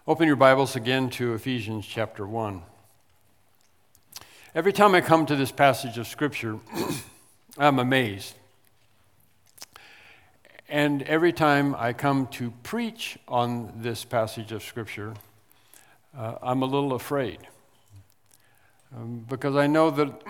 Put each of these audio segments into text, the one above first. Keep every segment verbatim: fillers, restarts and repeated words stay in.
Open your Bibles again to Ephesians chapter one. Every time I come to this passage of Scripture, I'm amazed. And every time I come to preach on this passage of Scripture, uh, I'm a little afraid. Um, because I know that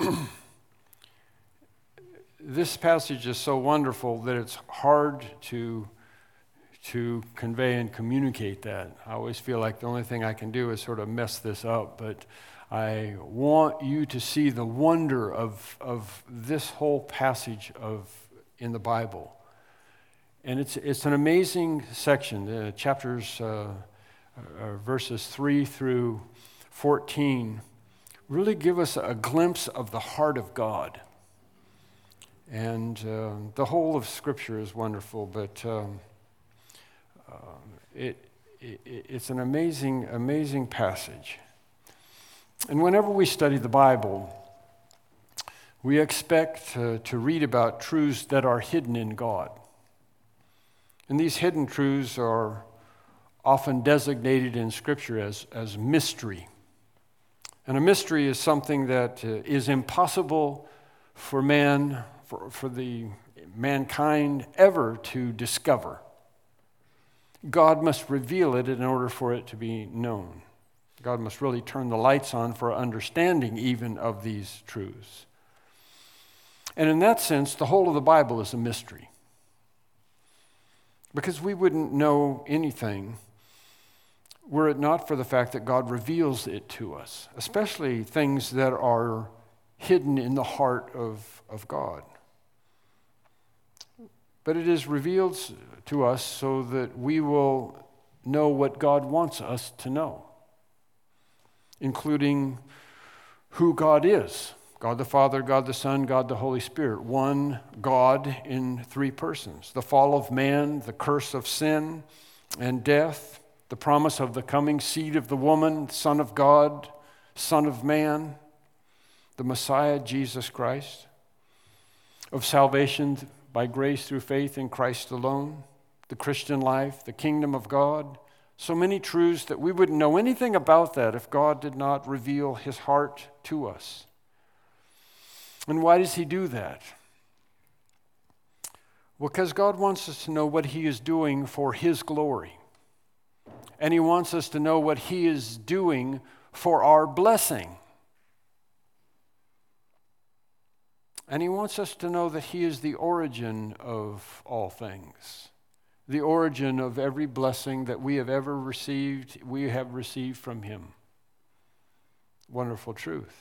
this passage is so wonderful that it's hard to to convey and communicate that. I always feel like the only thing I can do is sort of mess this up, but I want you to see the wonder of, of this whole passage of in the Bible. And it's it's an amazing section. The chapters, uh, uh, verses three through fourteen, really give us a glimpse of the heart of God. And uh, the whole of Scripture is wonderful, but um, uh, it, it it's an amazing, amazing passage. And whenever we study the Bible, we expect uh, to read about truths that are hidden in God. And these hidden truths are often designated in Scripture as, as mystery. And a mystery is something that uh, is impossible for man, for, for the mankind ever to discover. God must reveal it in order for it to be known. God must really turn the lights on for understanding even of these truths. And in that sense, the whole of the Bible is a mystery. Because we wouldn't know anything were it not for the fact that God reveals it to us, especially things that are hidden in the heart of, of God. But it is revealed to us so that we will know what God wants us to know, including who God is. God the Father, God the Son, God the Holy Spirit. One God in three persons. The fall of man, the curse of sin and death, the promise of the coming seed of the woman, Son of God, Son of man, the Messiah, Jesus Christ, of salvation by grace through faith in Christ alone, the Christian life, the kingdom of God. So many truths that we wouldn't know anything about that if God did not reveal his heart to us. And why does he do that? Well, because God wants us to know what he is doing for his glory. And he wants us to know what he is doing for our blessing. And he wants us to know that he is the origin of all things. The origin of every blessing that we have ever received, we have received from him. Wonderful truth.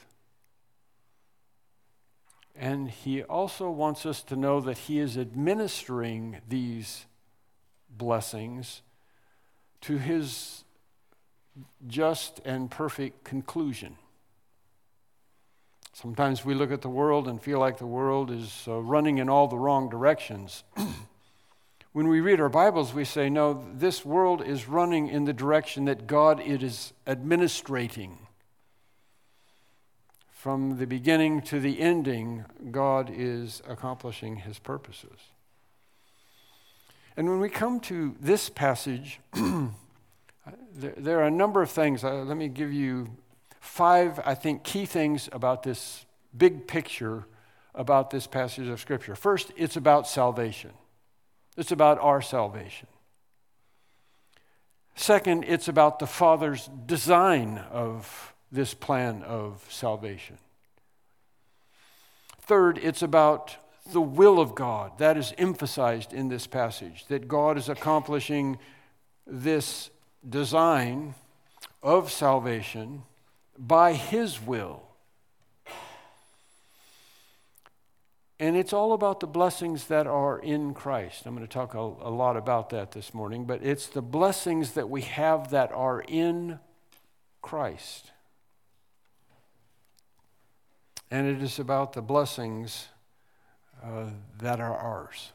And he also wants us to know that he is administering these blessings to his just and perfect conclusion. Sometimes we look at the world and feel like the world is uh, running in all the wrong directions. When we read our Bibles, we say, no, this world is running in the direction that God it is administrating. From the beginning to the ending, God is accomplishing his purposes. And when we come to this passage, there, there are a number of things. Uh, let me give you five, I think, key things about this big picture about this passage of Scripture. First, it's about salvation. It's about our salvation. Second, it's about the Father's design of this plan of salvation. Third, it's about the will of God. That is emphasized in this passage, that God is accomplishing this design of salvation by his will. And it's all about the blessings that are in Christ. I'm going to talk a, a lot about that this morning, but it's the blessings that we have that are in Christ. And it is about the blessings uh, that are ours.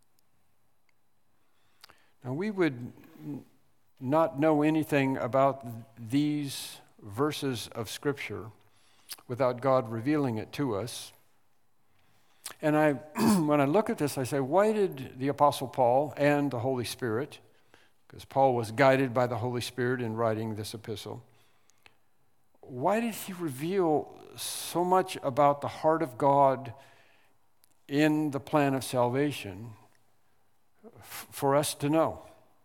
Now, we would n- not know anything about these verses of Scripture without God revealing it to us. And I, when I look at this, I say, why did the Apostle Paul and the Holy Spirit, because Paul was guided by the Holy Spirit in writing this epistle. Why did he reveal so much about the heart of God in the plan of salvation f- for us to know?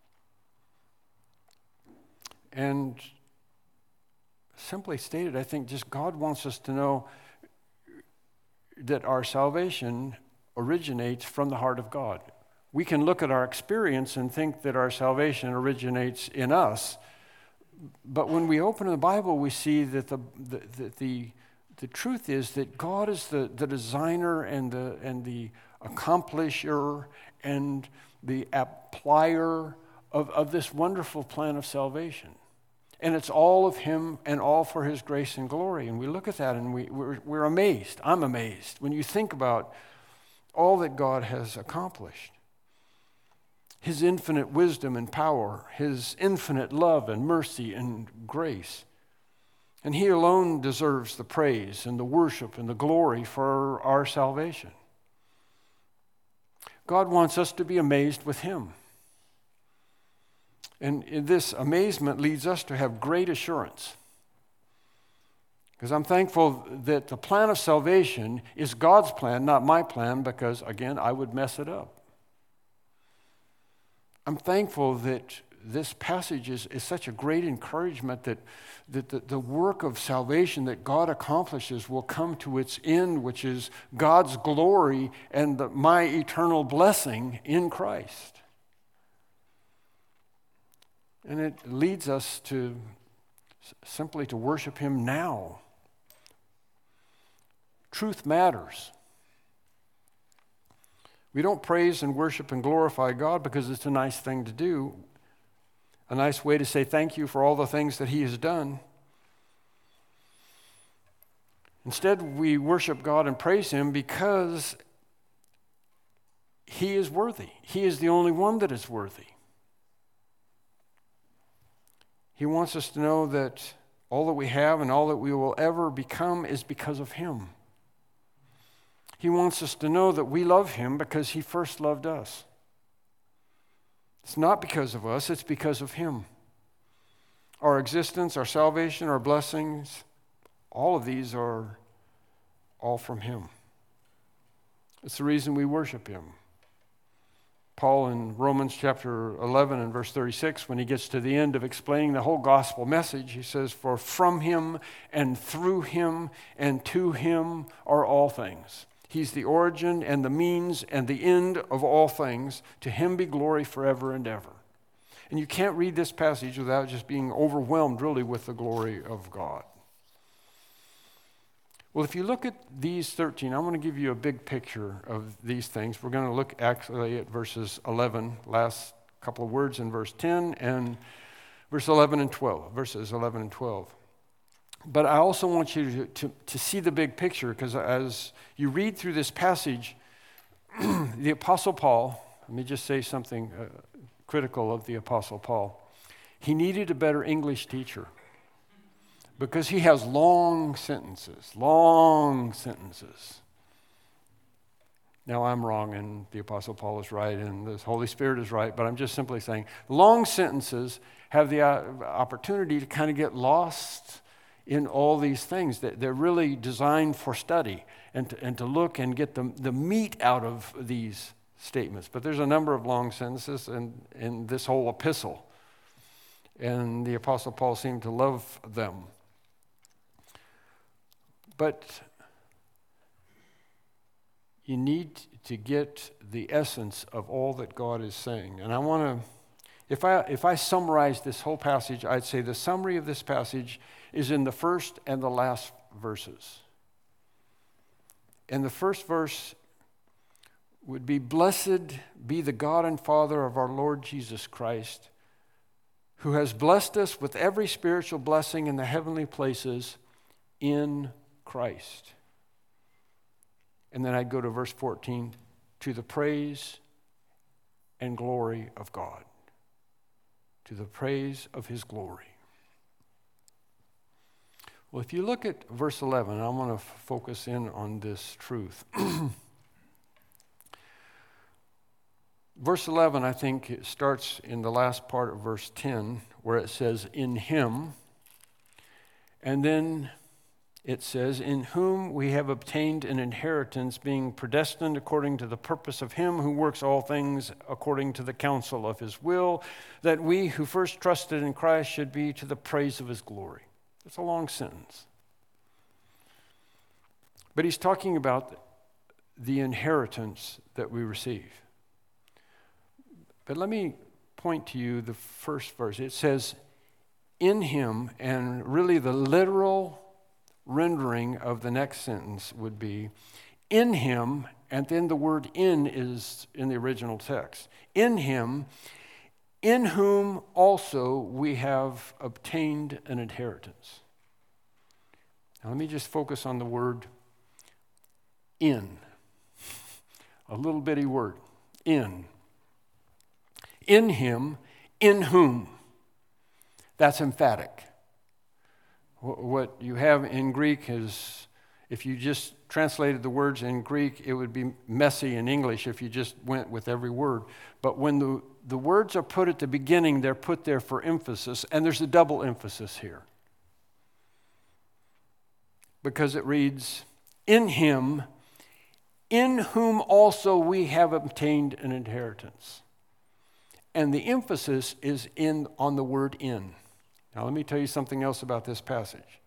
And simply stated, I think just God wants us to know that our salvation originates from the heart of God. We can look at our experience and think that our salvation originates in us, but when we open the Bible, we see that the the the, the, the truth is that God is the, the designer and the and the accomplisher and the applier of, of this wonderful plan of salvation. And it's all of him and all for his grace and glory. And we look at that and we, we're, we're amazed. I'm amazed when you think about all that God has accomplished. His infinite wisdom and power, his infinite love and mercy and grace. And he alone deserves the praise and the worship and the glory for our salvation. God wants us to be amazed with him. And this amazement leads us to have great assurance. Because I'm thankful that the plan of salvation is God's plan, not my plan, because, again, I would mess it up. I'm thankful that this passage is, is such a great encouragement that, that the, the work of salvation that God accomplishes will come to its end, which is God's glory and the, my eternal blessing in Christ. And it leads us to simply to worship him now. Truth matters. We don't praise and worship and glorify God because it's a nice thing to do, a nice way to say thank you for all the things that he has done. Instead, we worship God and praise him because he is worthy. He is the only one that is worthy. He wants us to know that all that we have and all that we will ever become is because of him. He wants us to know that we love him because he first loved us. It's not because of us, it's because of him. Our existence, our salvation, our blessings, all of these are all from him. It's the reason we worship him. Paul in Romans chapter eleven and verse thirty-six, when he gets to the end of explaining the whole gospel message, he says, "For from him and through him and to him are all things. He's the origin and the means and the end of all things. To him be glory forever and ever." And you can't read this passage without just being overwhelmed really with the glory of God. Well, if you look at these thirteen, I'm going to give you a big picture of these things. We're going to look actually at verses eleven, last couple of words in verse ten, and verse eleven and twelve, verses eleven and twelve. But I also want you to, to, to see the big picture, because as you read through this passage, the Apostle Paul, let me just say something uh, critical of the Apostle Paul. He needed a better English teacher. Because he has long sentences, long sentences. Now, I'm wrong, and the Apostle Paul is right, and the Holy Spirit is right, but I'm just simply saying long sentences have the opportunity to kind of get lost in all these things. They're really designed for study and to, and to look and get the, the meat out of these statements. But there's a number of long sentences in, in this whole epistle, and the Apostle Paul seemed to love them. But you need to get the essence of all that God is saying. And I want to, if I if I summarize this whole passage, I'd say the summary of this passage is in the first and the last verses. And the first verse would be, "Blessed be the God and Father of our Lord Jesus Christ, who has blessed us with every spiritual blessing in the heavenly places in Christ." And then I'd go to verse fourteen, "To the praise and glory of God." To the praise of his glory. Well, if you look at verse eleven, I want to f- focus in on this truth. Verse eleven, I think, it starts in the last part of verse ten, where it says, in him. And then it says, in whom we have obtained an inheritance, being predestined according to the purpose of him who works all things according to the counsel of his will, that we who first trusted in Christ should be to the praise of his glory. It's a long sentence. But he's talking about the inheritance that we receive. But let me point to you the first verse. It says, in him, and really the literal rendering of the next sentence would be, in him, and then the word in is in the original text. In him, in whom also we have obtained an inheritance. Now let me just focus on the word in. A little bitty word, in. In him, in whom. That's emphatic. What you have in Greek is, if you just translated the words in Greek, it would be messy in English if you just went with every word. But when the, the words are put at the beginning, they're put there for emphasis, and there's a double emphasis here. Because it reads, in him, in whom also we have obtained an inheritance. And the emphasis is in on the word in. Now let me tell you something else about this passage.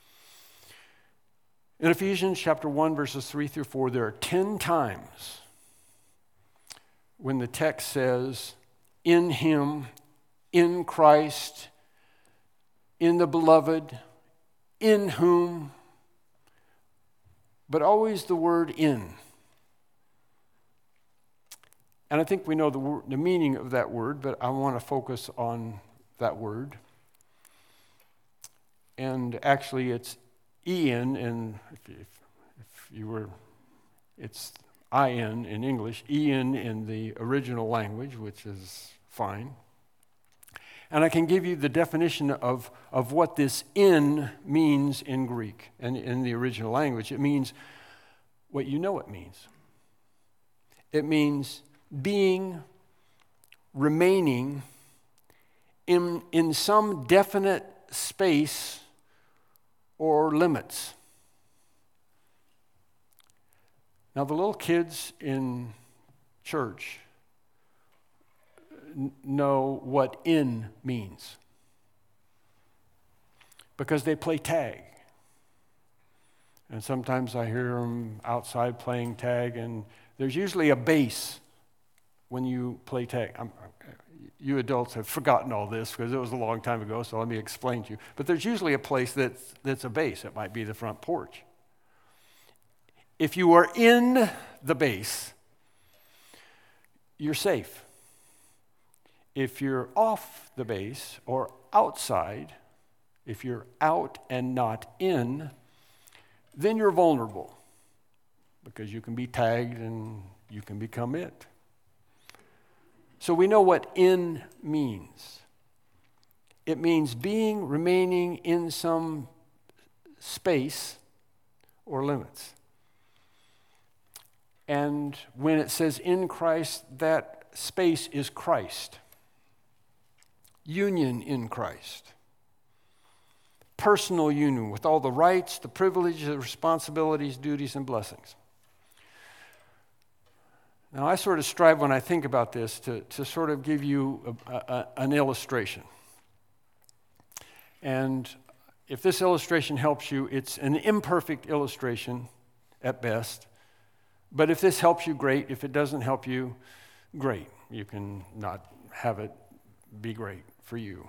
In Ephesians chapter one, verses three through four, there are ten times when the text says, in him, in Christ, in the beloved, in whom, but always the word in. And I think we know the, word, the meaning of that word, but I want to focus on that word. And actually it's in, and if, if, if you were, it's in in English, in in the original language, which is fine. And I can give you the definition of, of what this in means in Greek and in the original language. It means what you know it means. It means being, remaining in, in some definite space or limits. Now, the little kids in church n- know what in means because they play tag. And sometimes I hear them outside playing tag, and there's usually a base when you play tag. I'm, you adults have forgotten all this because it was a long time ago, so let me explain to you. But there's usually a place that's, that's a base. It might be the front porch. If you are in the base, you're safe. If you're off the base or outside, if you're out and not in, then you're vulnerable because you can be tagged and you can become it. So we know what in means. It means being, remaining in some space or limits. And when it says in Christ, that space is Christ. Union in Christ. Personal union with all the rights, the privileges, the responsibilities, duties, and blessings. Now, I sort of strive when I think about this to, to sort of give you a, a, an illustration. And if this illustration helps you, it's an imperfect illustration at best. But if this helps you, great. If it doesn't help you, great. You can not have it be great for you.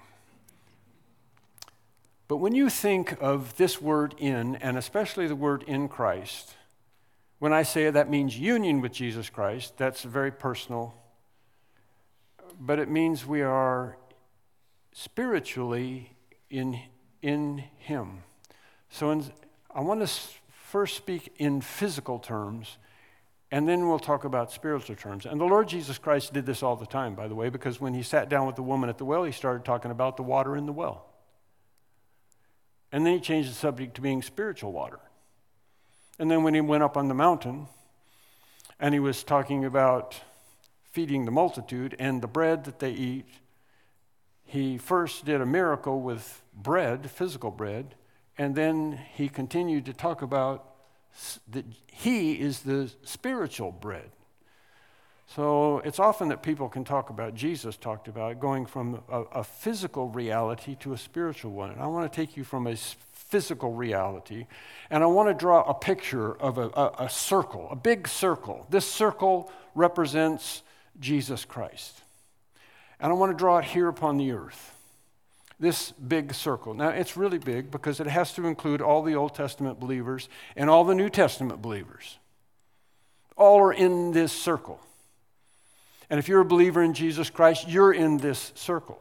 But when you think of this word in, and especially the word in Christ, when I say that means union with Jesus Christ, that's very personal. But it means we are spiritually in, in Him. So in, I want to first speak in physical terms, and then we'll talk about spiritual terms. And the Lord Jesus Christ did this all the time, by the way, because when He sat down with the woman at the well, He started talking about the water in the well. And then He changed the subject to being spiritual water. And then when He went up on the mountain and He was talking about feeding the multitude and the bread that they eat, he first did a miracle with bread, physical bread, and then he continued to talk about that he is the spiritual bread. So it's often that people can talk about, Jesus talked about going from a, a physical reality to a spiritual one. And I want to take you from a physical reality, and I want to draw a picture of a, a, a circle, a big circle. This circle represents Jesus Christ. And I want to draw it here upon the earth, this big circle. Now, it's really big because it has to include all the Old Testament believers and all the New Testament believers. All are in this circle. And if you're a believer in Jesus Christ, you're in this circle.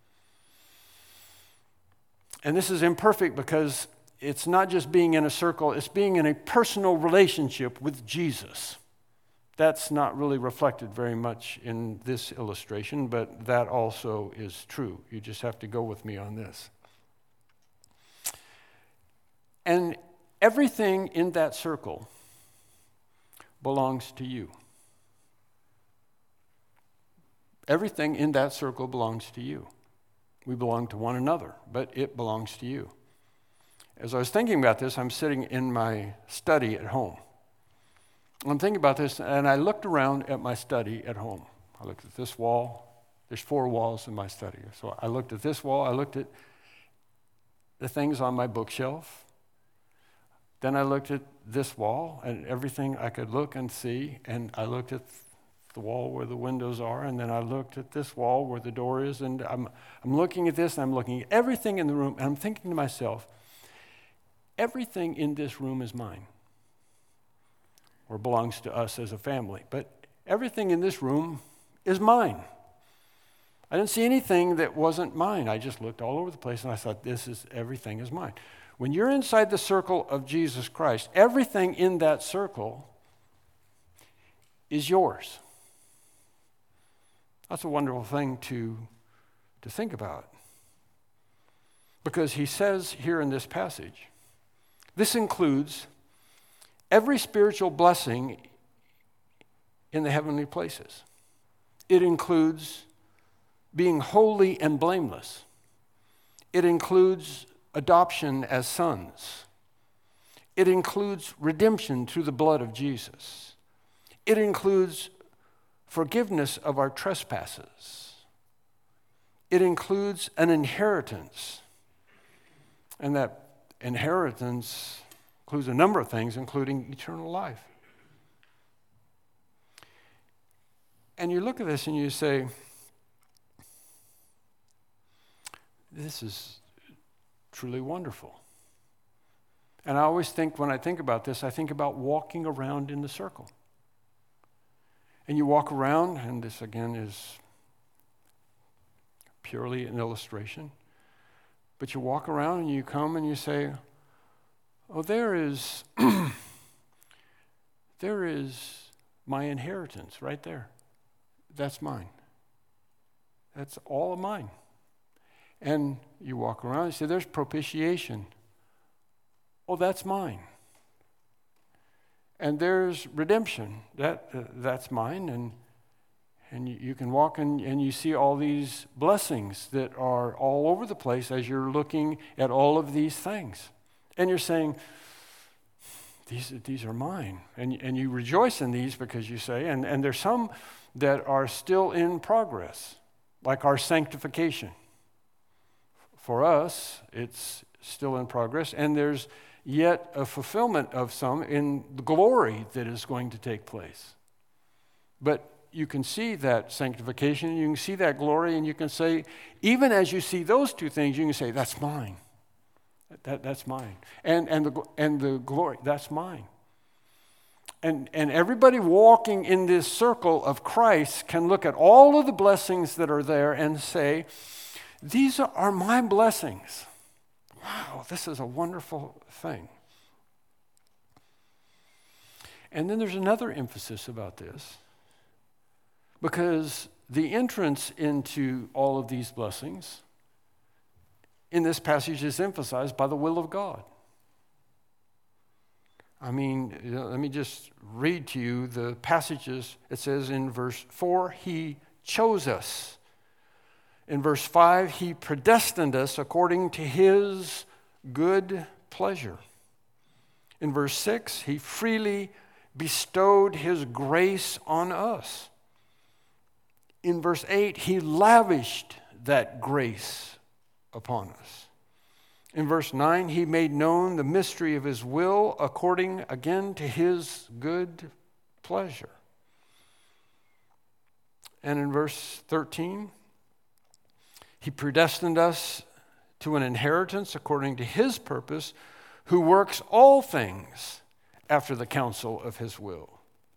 And this is imperfect because it's not just being in a circle, it's being in a personal relationship with Jesus. That's not really reflected very much in this illustration, but that also is true. You just have to go with me on this. And everything in that circle belongs to you. Everything in that circle belongs to you. We belong to one another, but it belongs to you. As I was thinking about this, I'm sitting in my study at home. I'm thinking about this, and I looked around at my study at home. I looked at this wall. There's four walls in my study. So I looked at this wall. I looked at the things on my bookshelf. Then I looked at this wall and everything I could look and see, and I looked at the wall where the windows are, and then I looked at this wall where the door is, and I'm I'm looking at this, and I'm looking at everything in the room, and I'm thinking to myself, everything in this room is mine, or belongs to us as a family, but everything in this room is mine. I didn't see anything that wasn't mine. I just looked all over the place, and I thought, this is, everything is mine. When you're inside the circle of Jesus Christ, everything in that circle is yours. That's a wonderful thing to, to think about. Because he says here in this passage, this includes every spiritual blessing in the heavenly places. It includes being holy and blameless. It includes adoption as sons. It includes redemption through the blood of Jesus. It includes forgiveness of our trespasses. It includes an inheritance. And that inheritance includes a number of things, including eternal life. And you look at this and you say, this is truly wonderful. And I always think, when I think about this, I think about walking around in the circle. And you walk around, and this again is purely an illustration, but you walk around and you come and you say, oh, there is, there is my inheritance right there. That's mine. That's all of mine. And you walk around and say, there's propitiation. Oh, that's mine. And there's redemption. That uh, that's mine. And and you, you can walk and, and you see all these blessings that are all over the place as you're looking at all of these things. And you're saying, these, these are mine. And, and you rejoice in these because you say, and, and there's some that are still in progress, like our sanctification. For us, it's still in progress, and there's yet a fulfillment of some in the glory that is going to take place. But you can see that sanctification, you can see that glory, and you can say, even as you see those two things, you can say, that's mine. That, that's mine. And, and, the, and the glory, that's mine. And, and everybody walking in this circle of Christ can look at all of the blessings that are there and say, these are my blessings. Wow, this is a wonderful thing. And then there's another emphasis about this, because the entrance into all of these blessings in this passage is emphasized by the will of God. I mean, you know, let me just read to you the passages. It says in verse four, he chose us. In verse five, he predestined us according to his good pleasure. In verse six, he freely bestowed his grace on us. In verse eight, he lavished that grace upon us. In verse nine, he made known the mystery of his will according, again, to his good pleasure. And in verse thirteen, he predestined us to an inheritance according to his purpose, who works all things after the counsel of his will.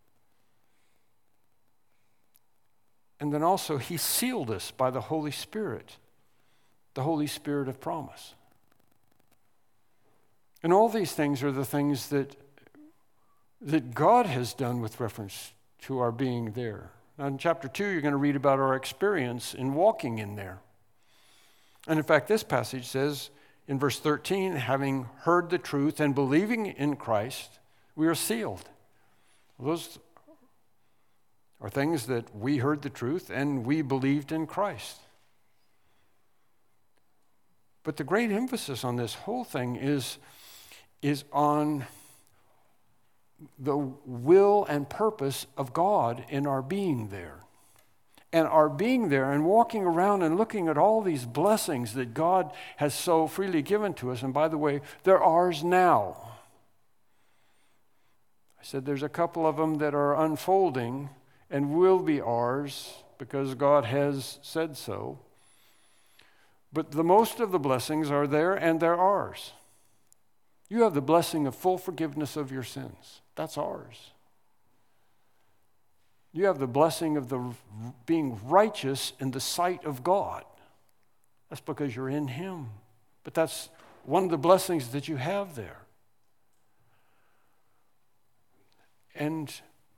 And then also, he sealed us by the Holy Spirit, the Holy Spirit of promise. And all these things are the things that, that God has done with reference to our being there. Now, in chapter two, you're going to read about our experience in walking in there. And in fact, this passage says in verse thirteen, having heard the truth and believing in Christ, we are sealed. Those are things that we heard the truth and we believed in Christ. But the great emphasis on this whole thing is, is on the will and purpose of God in our being there. And our being there and walking around and looking at all these blessings that God has so freely given to us. And by the way, they're ours now. I said there's a couple of them that are unfolding and will be ours because God has said so. But the most of the blessings are there and they're ours. You have the blessing of full forgiveness of your sins. That's ours. You have the blessing of the being righteous in the sight of God. That's because you're in him. But that's one of the blessings that you have there. And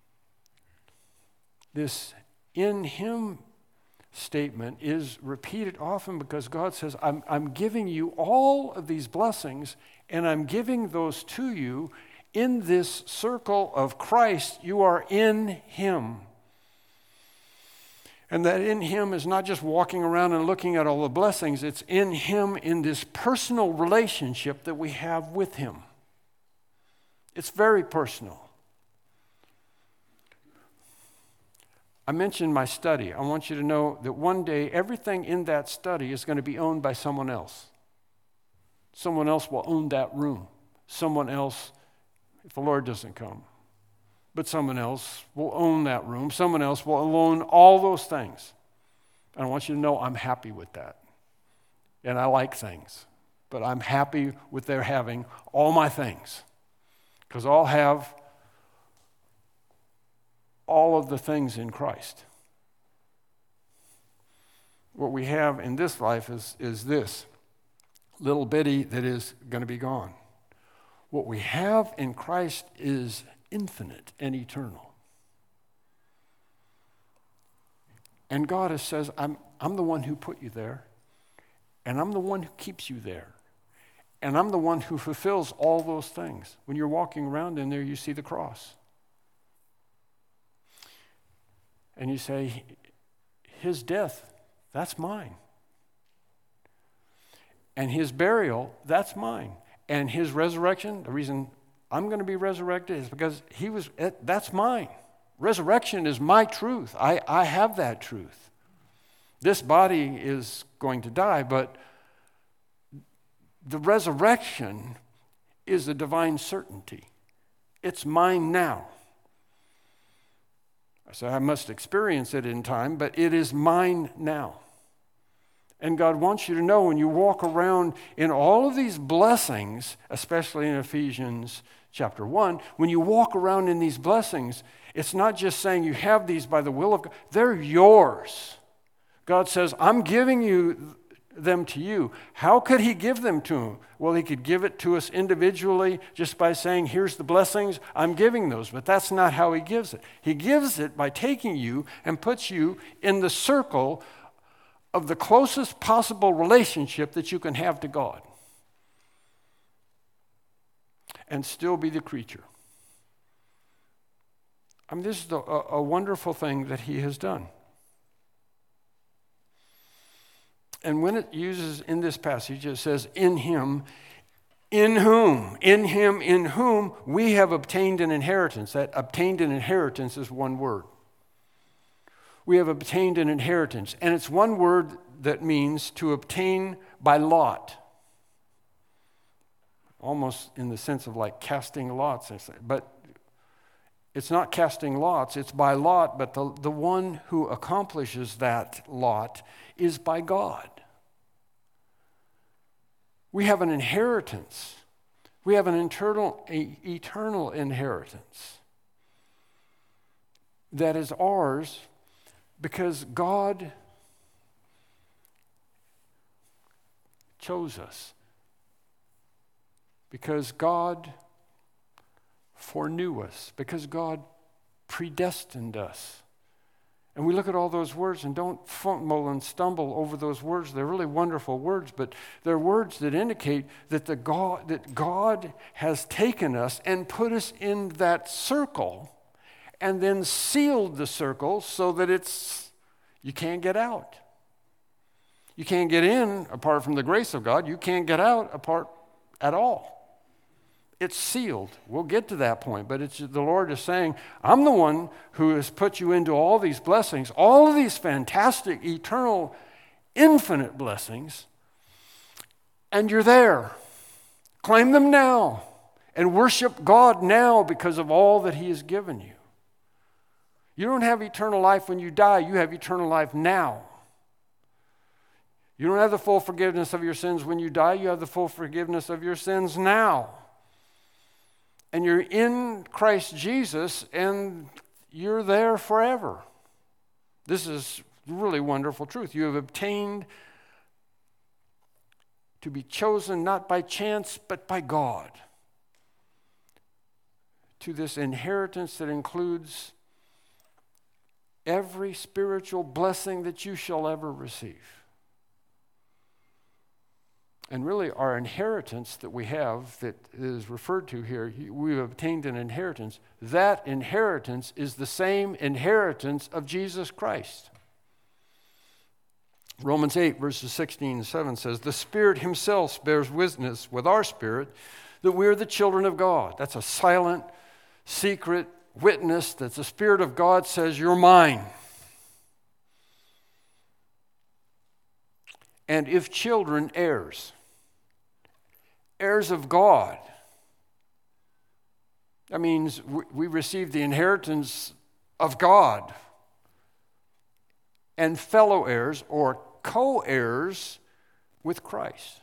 this in him statement is repeated often because God says, I'm, I'm giving you all of these blessings, and I'm giving those to you in this circle of Christ. You are in him. And that in him is not just walking around and looking at all the blessings. It's in him in this personal relationship that we have with him. It's very personal. I mentioned my study. I want you to know that one day everything in that study is going to be owned by someone else. Someone else will own that room. Someone else, if the Lord doesn't come, but someone else will own that room. Someone else will own all those things. And I want you to know I'm happy with that. And I like things, but I'm happy with their having all my things, because I'll have all of the things in Christ. What we have in this life is, is this little bitty that is going to be gone. What we have in Christ is infinite and eternal. And God says, I'm, I'm the one who put you there, and I'm the one who keeps you there, and I'm the one who fulfills all those things. When you're walking around in there, you see the cross. And you say, his death, that's mine. And his burial, that's mine. And his resurrection, the reason I'm going to be resurrected is because he was, that's mine. Resurrection is my truth. I, I have that truth. This body is going to die, but the resurrection is a divine certainty. It's mine now. So I must experience it in time, but it is mine now. And God wants you to know when you walk around in all of these blessings, especially in Ephesians chapter one, when you walk around in these blessings, it's not just saying you have these by the will of God. They're yours. God says, I'm giving you them to you. How could he give them to him? Well, he could give it to us individually just by saying, here's the blessings, I'm giving those. But that's not how he gives it. He gives it by taking you and puts you in the circle of the closest possible relationship that you can have to God and still be the creature. I mean, this is a, a wonderful thing that he has done. And when it uses in this passage, it says, in him, in whom, in him, in whom we have obtained an inheritance. That obtained an inheritance is one word. We have obtained an inheritance. And it's one word that means to obtain by lot. Almost in the sense of like casting lots. But it's not casting lots, it's by lot, but the, the one who accomplishes that lot is by God. We have an inheritance. We have an internal, a, eternal inheritance that is ours because God chose us. Because God foreknew us. Because God predestined us. And we look at all those words and don't fumble and stumble over those words. They're really wonderful words, but they're words that indicate that the God that God has taken us and put us in that circle and then sealed the circle so that it's you can't get out. You can't get in apart from the grace of God. You can't get out apart at all. It's sealed. We'll get to that point, but it's the Lord is saying, I'm the one who has put you into all these blessings, all of these fantastic, eternal, infinite blessings, and you're there. Claim them now and worship God now because of all that he has given you. You don't have eternal life when you die. You have eternal life now. You don't have the full forgiveness of your sins when you die. You have the full forgiveness of your sins now. And you're in Christ Jesus, and you're there forever. This is really wonderful truth. You have obtained to be chosen not by chance, but by God, to this inheritance that includes every spiritual blessing that you shall ever receive. And really, our inheritance that we have, that is referred to here, we've obtained an inheritance. That inheritance is the same inheritance of Jesus Christ. Romans eight, verses sixteen and seven says, the Spirit himself bears witness with our spirit that we're the children of God. That's a silent, secret witness that the Spirit of God says, you're mine. And if children, heirs. Heirs of God. That means we receive the inheritance of God. And fellow heirs or co-heirs with Christ.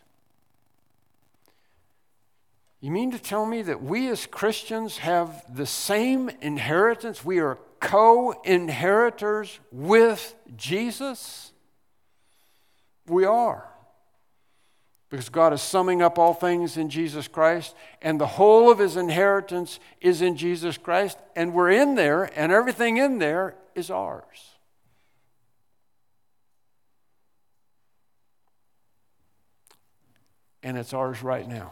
You mean to tell me that we as Christians have the same inheritance? We are co-inheritors with Jesus? We are. Because God is summing up all things in Jesus Christ, and the whole of his inheritance is in Jesus Christ, and we're in there, and everything in there is ours. And it's ours right now.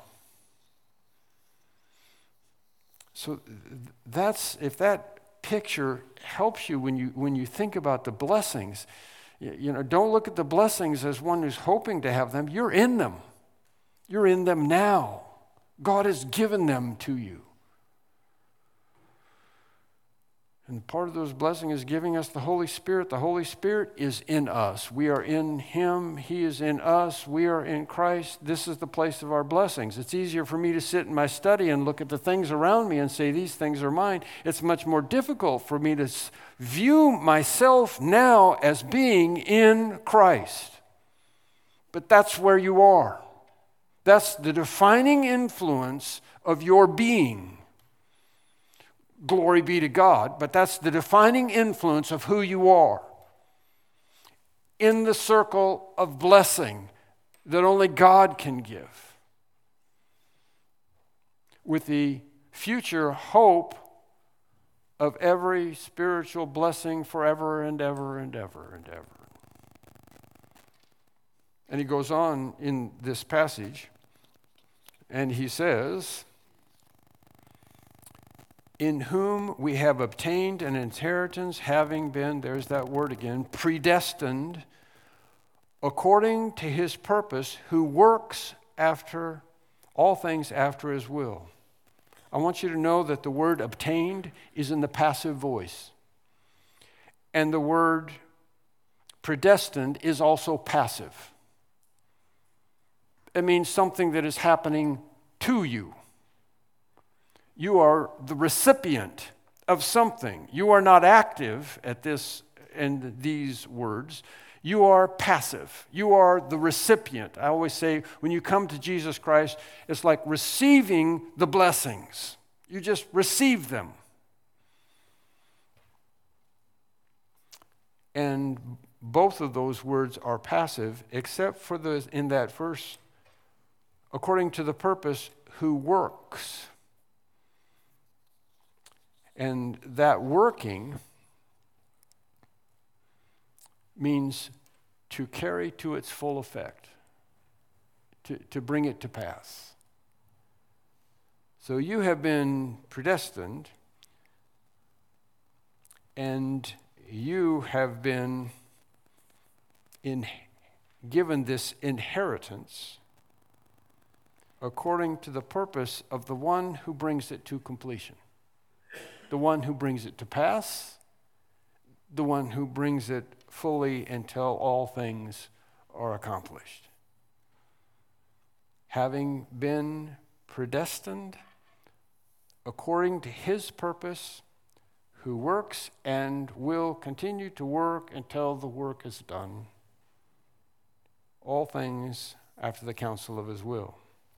So that's, if that picture helps you when you when you think about the blessings, you know, don't look at the blessings as one who's hoping to have them. You're in them. You're in them now. God has given them to you. And part of those blessings is giving us the Holy Spirit. The Holy Spirit is in us. We are in him. He is in us. We are in Christ. This is the place of our blessings. It's easier for me to sit in my study and look at the things around me and say, these things are mine. It's much more difficult for me to view myself now as being in Christ. But that's where you are. That's the defining influence of your being. Glory be to God, but that's the defining influence of who you are. In the circle of blessing that only God can give. With the future hope of every spiritual blessing forever and ever and ever and ever. And he goes on in this passage, and he says, in whom we have obtained an inheritance, having been, there's that word again, predestined, according to his purpose, who works after all things after his will. I want you to know that the word obtained is in the passive voice. And the word predestined is also passive. It means something that is happening to you. You are the recipient of something. You are not active at this in these words. You are passive. You are the recipient. I always say when you come to Jesus Christ, it's like receiving the blessings. You just receive them. And both of those words are passive, except for the in that verse, according to the purpose, who works. And that working means to carry to its full effect, to, to bring it to pass. So you have been predestined, and you have been in, given this inheritance according to the purpose of the one who brings it to completion. The one who brings it to pass, the one who brings it fully until all things are accomplished. Having been predestined according to his purpose, who works and will continue to work until the work is done. All things after the counsel of his will.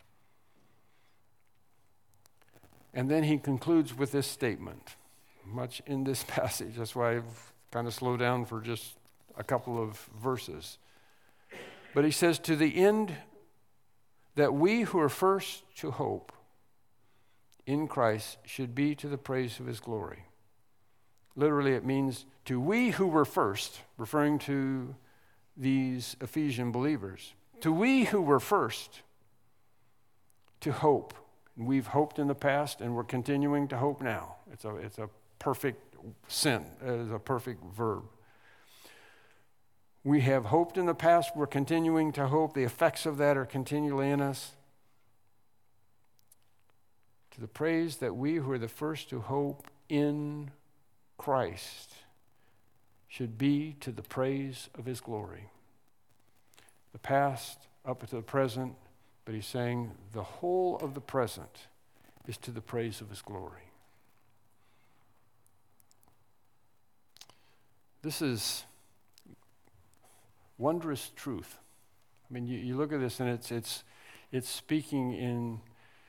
And then he concludes with this statement, much in this passage. That's why I've kind of slowed down for just a couple of verses. But he says, to the end that we who are first to hope in Christ should be to the praise of his glory. Literally, it means to we who were first, referring to these Ephesian believers, to we who were first to hope. We've hoped in the past, and we're continuing to hope now. It's a, it's a perfect sin. It's a perfect verb. We have hoped in the past. We're continuing to hope. The effects of that are continually in us. To the praise that we who are the first to hope in Christ should be to the praise of his glory. The past up to the present, but he's saying the whole of the present is to the praise of his glory. This is wondrous truth. I mean, you, you look at this and it's it's it's speaking in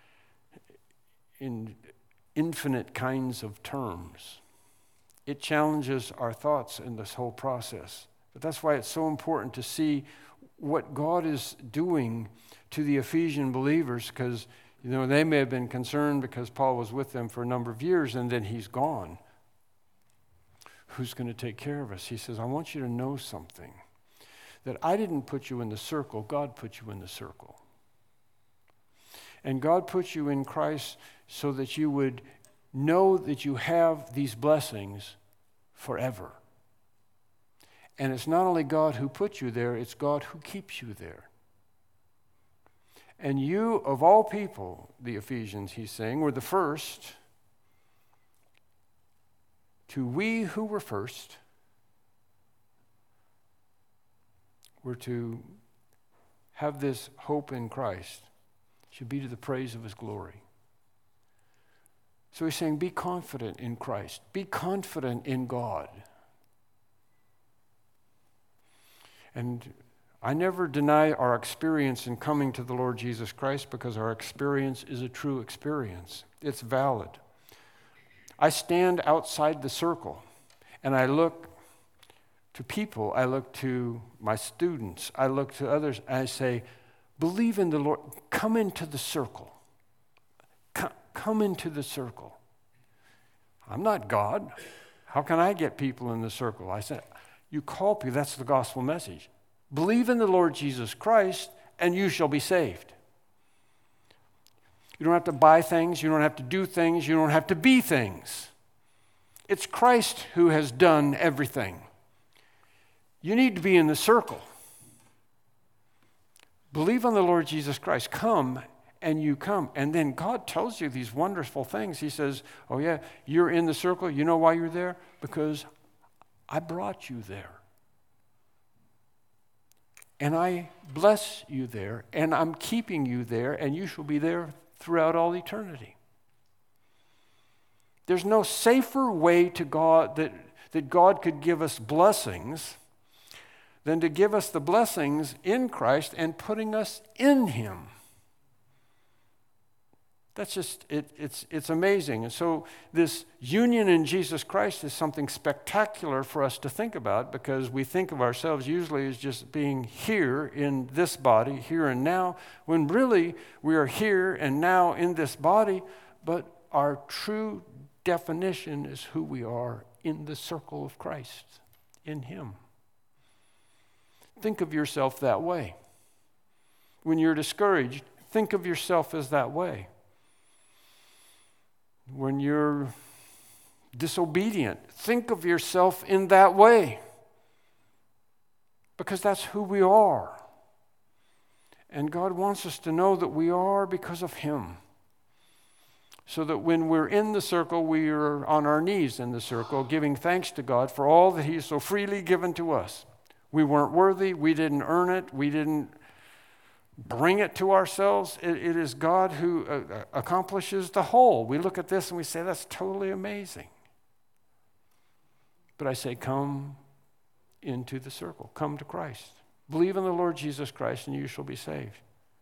in infinite kinds of terms. It challenges our thoughts in this whole process. But that's why it's so important to see what God is doing to the Ephesian believers, because you know they may have been concerned because Paul was with them for a number of years and then he's gone. Who's going to take care of us? He says, I want you to know something, that I didn't put you in the circle, God put you in the circle. And God put you in Christ so that you would know that you have these blessings forever. And it's not only God who put you there, it's God who keeps you there. And you, of all people, the Ephesians, he's saying, were the first to we who were first were to have this hope in Christ, should be to the praise of his glory. So he's saying, be confident in Christ. Be confident in God. And I never deny our experience in coming to the Lord Jesus Christ, because our experience is a true experience. It's valid. I stand outside the circle and I look to people, I look to my students, I look to others, and I say, believe in the Lord, come into the circle. Come, come into the circle. I'm not God. How can I get people in the circle? I said, you call people, that's the gospel message. Believe in the Lord Jesus Christ, and you shall be saved. You don't have to buy things. You don't have to do things. You don't have to be things. It's Christ who has done everything. You need to be in the circle. Believe on the Lord Jesus Christ. Come, and you come. And then God tells you these wonderful things. He says, oh yeah, you're in the circle. You know why you're there? Because I brought you there. And I bless you there, and I'm keeping you there, and you shall be there throughout all eternity. There's no safer way to God that, that God could give us blessings than to give us the blessings in Christ and putting us in Him. That's just, it, it's, it's amazing. And so this union in Jesus Christ is something spectacular for us to think about, because we think of ourselves usually as just being here in this body, here and now, when really we are here and now in this body, but our true definition is who we are in the circle of Christ, in Him. Think of yourself that way. When you're discouraged, think of yourself as that way. When you're disobedient, think of yourself in that way. Because that's who we are. And God wants us to know that we are because of Him. So that when we're in the circle, we are on our knees in the circle, giving thanks to God for all that He has so freely given to us. We weren't worthy, we didn't earn it, we didn't bring it to ourselves. It, it is God who uh, accomplishes the whole. We look at this and we say, that's totally amazing. But I say, come into the circle. Come to Christ. Believe in the Lord Jesus Christ and you shall be saved.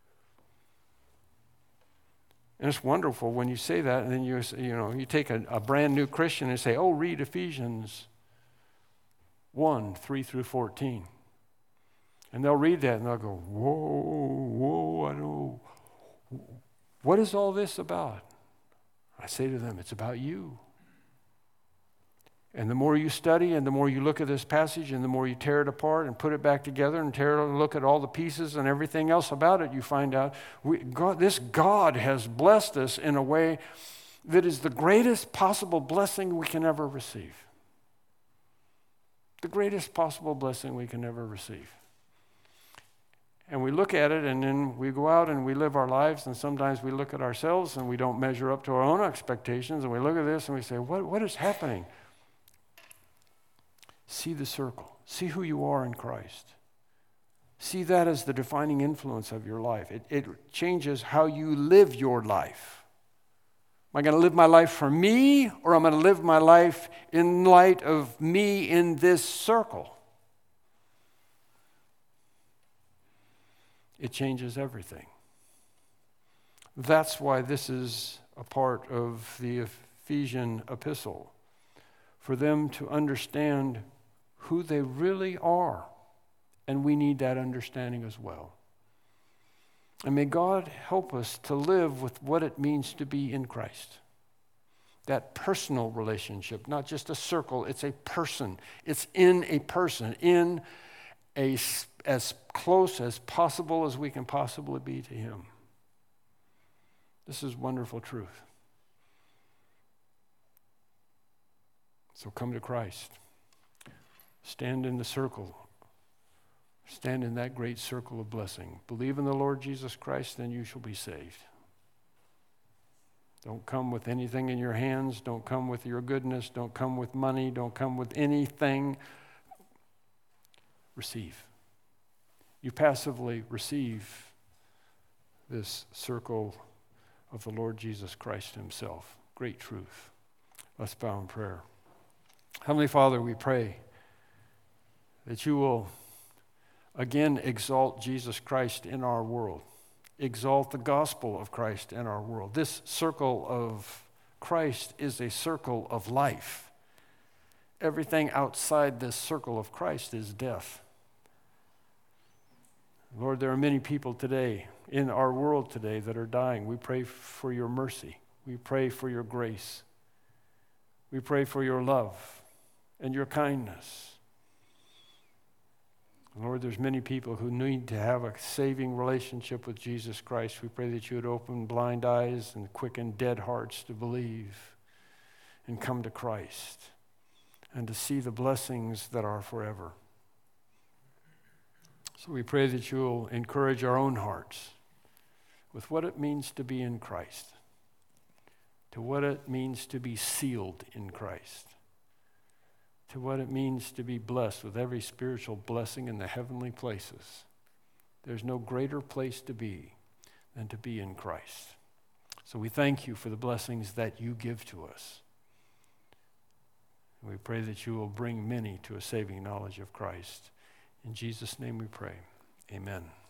And it's wonderful when you say that, and then you you know you take a, a brand new Christian and say, oh, read Ephesians one, three through fourteen. And they'll read that and they'll go, whoa, whoa, I know. What is all this about? I say to them, it's about you. And the more you study and the more you look at this passage and the more you tear it apart and put it back together and tear it, look at all the pieces and everything else about it, you find out we, God, this God has blessed us in a way that is the greatest possible blessing we can ever receive. The greatest possible blessing we can ever receive. And we look at it and then we go out and we live our lives, and sometimes we look at ourselves and we don't measure up to our own expectations, and we look at this and we say, what, what is happening? See the circle. See who you are in Christ. See that as the defining influence of your life. It, it changes how you live your life. Am I going to live my life for me, or am I going to live my life in light of me in this circle? It changes everything. That's why this is a part of the Ephesian epistle, for them to understand who they really are. And we need that understanding as well. And may God help us to live with what it means to be in Christ. That personal relationship, not just a circle, it's a person. It's in a person, in a as close as possible as we can possibly be to Him. This is wonderful truth. So come to Christ. Stand in the circle. Stand in that great circle of blessing. Believe in the Lord Jesus Christ, then you shall be saved. Don't come with anything in your hands. Don't come with your goodness. Don't come with money. Don't come with anything. Receive. You passively receive this circle of the Lord Jesus Christ Himself. Great truth. Let's bow in prayer. Heavenly Father, we pray that you will again exalt Jesus Christ in our world. Exalt the gospel of Christ in our world. This circle of Christ is a circle of life. Everything outside this circle of Christ is death. Lord, there are many people today in our world today that are dying. We pray for your mercy. We pray for your grace. We pray for your love and your kindness. Lord, there's many people who need to have a saving relationship with Jesus Christ. We pray that you would open blind eyes and quicken dead hearts to believe and come to Christ and to see the blessings that are forever. So we pray that you will encourage our own hearts with what it means to be in Christ, to what it means to be sealed in Christ, to what it means to be blessed with every spiritual blessing in the heavenly places. There's no greater place to be than to be in Christ. So we thank you for the blessings that you give to us. We pray that you will bring many to a saving knowledge of Christ. In Jesus' name we pray. Amen.